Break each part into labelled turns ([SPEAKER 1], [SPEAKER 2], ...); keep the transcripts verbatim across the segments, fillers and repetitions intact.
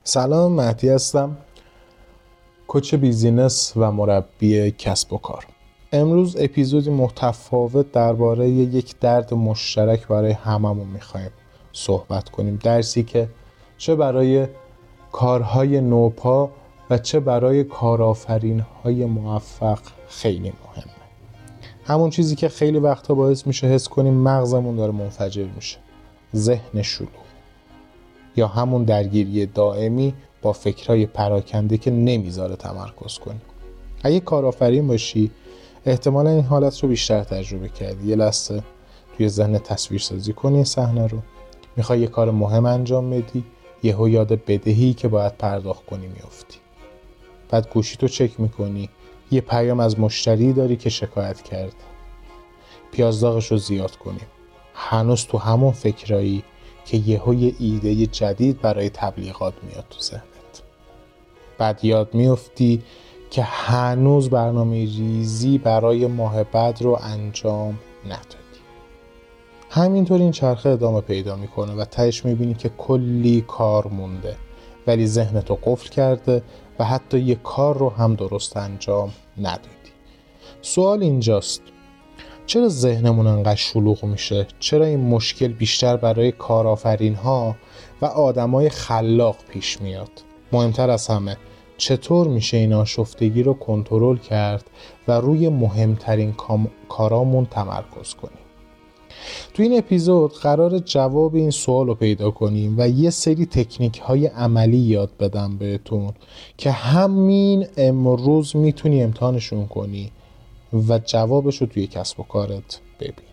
[SPEAKER 1] سلام، مهدی هستم، کوچ بیزینس و مربی کسب و کار. امروز اپیزودی متفاوت درباره یک درد مشترک برای هممون میخوایم صحبت کنیم. درسی که چه برای کارهای نوپا و چه برای کارآفرین‌های موفق خیلی مهمه. همون چیزی که خیلی وقتا باعث میشه حس کنیم مغزمون داره منفجر میشه، ذهن شلوغ، یا همون درگیری دائمی با فکرهای پراکنده که نمیذاره تمرکز کنی. اگه کارآفرین باشی احتمالا این حالت رو بیشتر تجربه کردی. یه لحظه توی ذهن تصویر سازی کنی این صحنه رو. میخوای یه کار مهم انجام بدی، یهو یاد بدهی که باید پرداخت کنی میافتی. بعد گوشی تو چک میکنی، یه پیام از مشتری داری که شکایت کرده. پیازداغش رو زیاد کنیم، هنوز تو همون فکرایی که یهو یه ایده جدید برای تبلیغات میاد تو ذهنت. بعد یاد میافتی که هنوز برنامه ریزی برای ماه بعد رو انجام ندادی. همینطور این چرخه ادامه پیدا میکنه و تهش میبینی که کلی کار مونده ولی ذهنتو قفل کرده و حتی یه کار رو هم درست انجام ندادی. سوال اینجاست: چرا ذهنمون انقدر شلوغ میشه؟ چرا این مشکل بیشتر برای کارآفرین ها و آدمای خلاق پیش میاد؟ مهمتر از همه، چطور میشه این آشفتگی رو کنترل کرد و روی مهمترین کارامون تمرکز کنیم؟ تو این اپیزود قرار جواب این سوال رو پیدا کنیم و یه سری تکنیک های عملی یاد بدم بهتون که همین امروز میتونی امتحانشون کنی و جوابش رو توی کسب و کارت ببینی.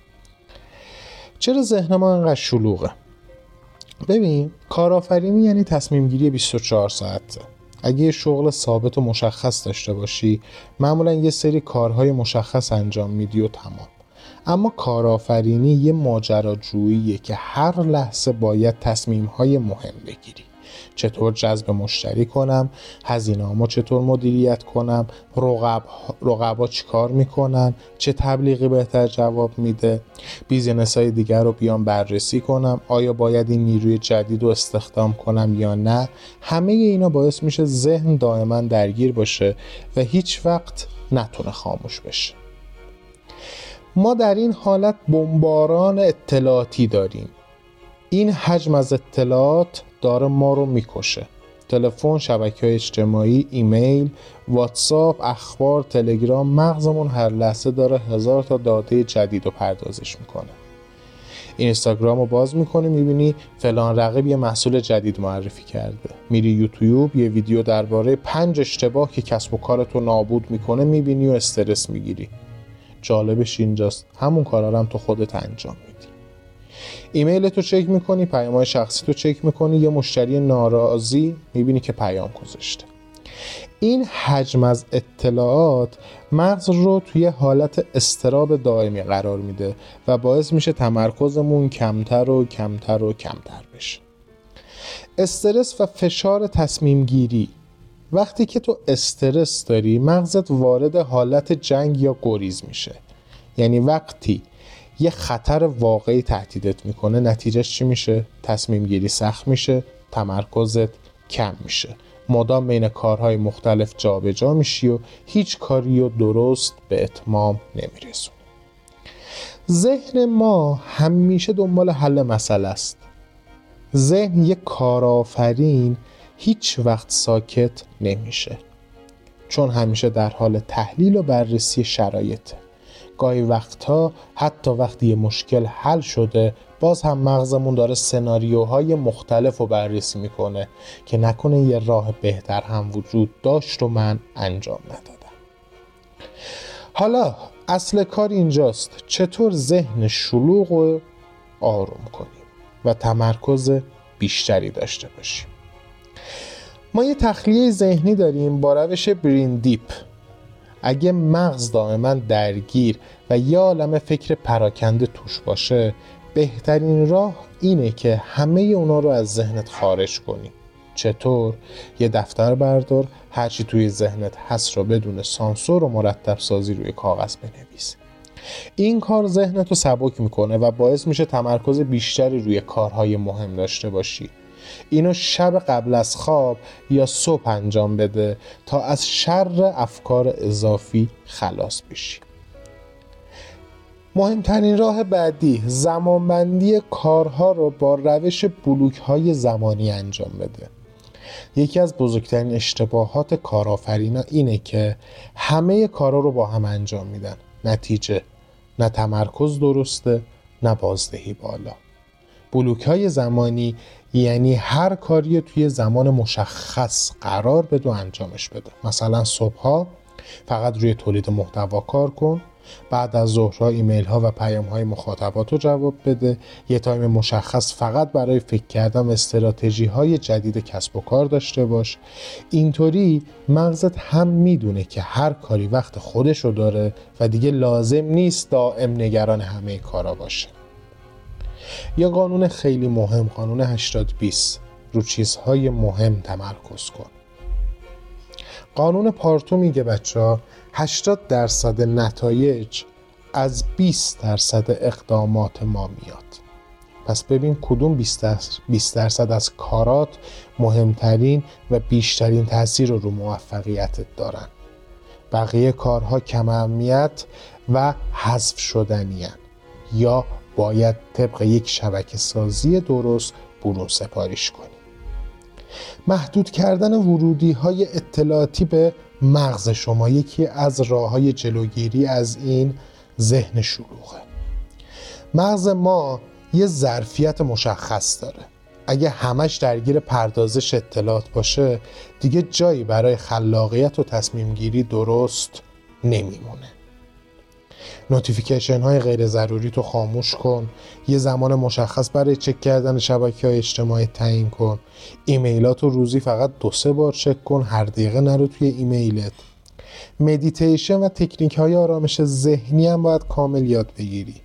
[SPEAKER 1] چرا ذهن ما انقدر شلوغه؟ ببین، کارآفرینی یعنی تصمیم گیری بیست و چهار ساعته. اگه یه شغل ثابت و مشخص داشته باشی معمولا یه سری کارهای مشخص انجام میدی و تمام. اما کارآفرینی یه ماجراجوییه که هر لحظه باید تصمیم‌های مهم بگیری. چطور جذب مشتری کنم، هزینه‌هامو چطور مدیریت کنم، رقب رقبا چی کار میکنن، چه تبلیغی بهتر جواب میده، بیزینس‌های دیگر رو بیام بررسی کنم، آیا باید این نیروی جدید رو استخدام کنم یا نه. همه اینا باعث میشه ذهن دائما درگیر باشه و هیچ وقت نتونه خاموش بشه. ما در این حالت بمباران اطلاعاتی داریم. این حجم از اطلاعات داره ما رو میکشه. تلفن، شبکه‌های اجتماعی، ایمیل، واتساپ، اخبار، تلگرام، مغزمون هر لحظه داره هزار تا داده جدید رو پردازش میکنه. اینستاگرام رو باز میکنی میبینی فلان رقیب یه محصول جدید معرفی کرده. میری یوتیوب یه ویدیو درباره پنج اشتباه که کسب و کارتو نابود میکنه میبینی و استرس میگیری. جالبش اینجاست همون کارا رو هم تو خودت انجام میدی. ایمیل تو چک میکنی، پیام‌های شخصی تو چک میکنی، یه مشتری ناراضی میبینی که پیام گذاشته. این حجم از اطلاعات مغز رو توی حالت اضطراب دائمی قرار میده و باعث میشه تمرکزمون کمتر و کمتر و کمتر بشه. استرس و فشار تصمیم گیری: وقتی که تو استرس داری مغزت وارد حالت جنگ یا گریز میشه. یعنی وقتی یه خطر واقعی تهدیدت میکنه نتیجهش چی میشه؟ تصمیم گیری سخت میشه، تمرکزت کم میشه، مدام بین کارهای مختلف جا به جا میشی و هیچ کاری رو درست به اتمام نمیرسونی. ذهن ما همیشه دنبال حل مسئله است. ذهن یک کارآفرین هیچ وقت ساکت نمیشه، چون همیشه در حال تحلیل و بررسی شرایطه. گاهی وقتها حتی وقتی یه مشکل حل شده باز هم مغزمون داره سناریوهای مختلف رو بررسی میکنه که نکنه یه راه بهتر هم وجود داشت و من انجام ندادم. حالا اصل کار اینجاست: چطور ذهن شلوغ رو آروم کنیم و تمرکز بیشتری داشته باشیم. ما یه تخلیه ذهنی داریم با روش برین دیپ. اگه مغز دائما درگیر و یه عالمه فکر پراکنده توش باشه بهترین راه اینه که همه اونا رو از ذهنت خارج کنی. چطور؟ یه دفتر بردار، هرچی توی ذهنت هست رو بدون سانسور و مرتب سازی روی کاغذ بنویس. این کار ذهنتو سبک میکنه و باعث میشه تمرکز بیشتری روی کارهای مهم داشته باشی. اینو شب قبل از خواب یا صبح انجام بده تا از شر افکار اضافی خلاص بشی. مهمترین راه بعدی، زمانبندی کارها رو با روش بلوک‌های زمانی انجام بده. یکی از بزرگترین اشتباهات کارآفرینا اینه که همه کارا رو با هم انجام میدن. نتیجه نه تمرکز درسته نه بازدهی بالا. بلوک‌های زمانی یعنی هر کاری توی زمان مشخص قرار بده و انجامش بده. مثلا صبح‌ها فقط روی تولید محتوا کار کن، بعد از ظهرها ایمیل ها و پیام های مخاطبات رو جواب بده، یه تایم مشخص فقط برای فکر کردن و استراتژی های جدید کسب و کار داشته باش. اینطوری مغزت هم میدونه که هر کاری وقت خودشو داره و دیگه لازم نیست دائم نگران همه کارا باشه. یا قانون خیلی مهم، قانون هشتاد بیست، رو چیزهای مهم تمرکز کن. قانون پارتو میگه بچه ها هشتاد درصد نتایج از بیست درصد اقدامات ما میاد. پس ببین کدوم بیست درصد از کارات مهمترین و بیشترین تاثیر رو رو موفقیتت دارن. بقیه کارها کم اهمیت و حذف شدنی هن. یا باید طبق یک شبکه سازی درست برون سپاریش کنی. محدود کردن ورودی های اطلاعاتی به مغز شما یکی از راه های جلوگیری از این ذهن شلوغه. مغز ما یه ظرفیت مشخص داره. اگه همش درگیر پردازش اطلاعات باشه دیگه جایی برای خلاقیت و تصمیم گیری درست نمیمونه. نوتیفیکیشن های غیر ضروری تو خاموش کن. یه زمان مشخص برای چک کردن شبکه های اجتماعی تعیین کن. ایمیلات رو روزی فقط دو سه بار چک کن، هر دقیقه نرو توی ایمیلت. مدیتیشن و تکنیک های آرامش ذهنی هم باید کامل یاد بگیری.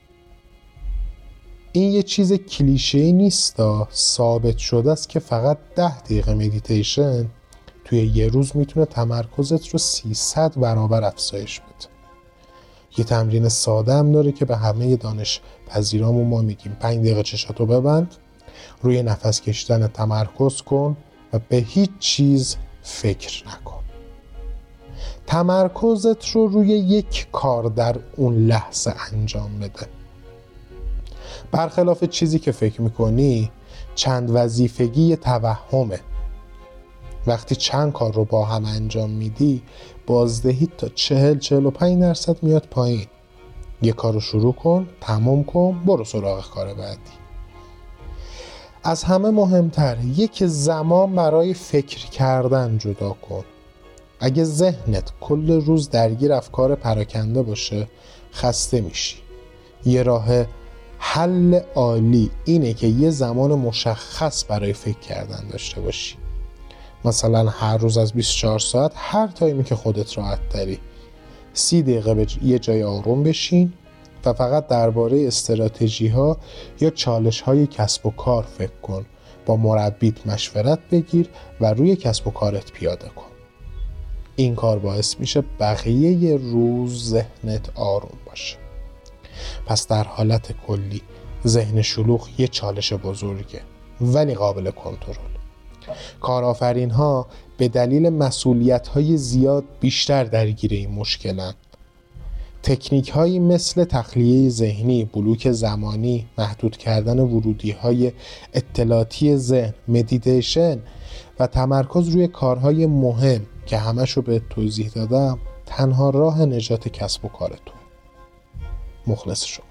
[SPEAKER 1] این یه چیز کلیشه‌ای نیست، ثابت شده است که فقط ده دقیقه مدیتیشن توی یه روز میتونه تمرکزت رو سیصد برابر افزایش بده. یه تمرین ساده هم داره که به همه دانش پذیرامون ما میگیم پنج دقیقه چشاتو ببند، روی نفس کشیدن تمرکز کن و به هیچ چیز فکر نکن. تمرکزت رو روی یک کار در اون لحظه انجام بده. برخلاف چیزی که فکر میکنی چند وظیفگی یه توهمه. وقتی چند کار رو با هم انجام میدی بازدهی تا چهل چهل و پنج درصد میاد پایین. یه کار رو شروع کن، تمام کن، برو سراغ کار بعدی. از همه مهمتر یک زمان برای فکر کردن جدا کن. اگه ذهنت کل روز درگیر افکار پراکنده باشه خسته میشی. یه راه حل عالی اینه که یه زمان مشخص برای فکر کردن داشته باشی. مثلا هر روز از بیست و چهار ساعت هر تایمی که خودت راحت داری سی دقیقه به یه جای آروم بشین و فقط درباره استراتژی ها یا چالش های کسب و کار فکر کن. با مربیت مشورت بگیر و روی کسب و کارت پیاده کن. این کار باعث میشه بقیه روز ذهنت آروم باشه. پس در حالت کلی ذهن شلوغ یه چالش بزرگه ولی قابل کنترل. کارآفرین ها به دلیل مسئولیت های زیاد بیشتر درگیر این مشکلن. تکنیک هایی مثل تخلیه ذهنی، بلوک زمانی، محدود کردن ورودی های اطلاعاتی ذهن، مدیتیشن و تمرکز روی کارهای مهم که همشو به توضیح دادم تنها راه نجات کسب و کارتون. مخلص شما.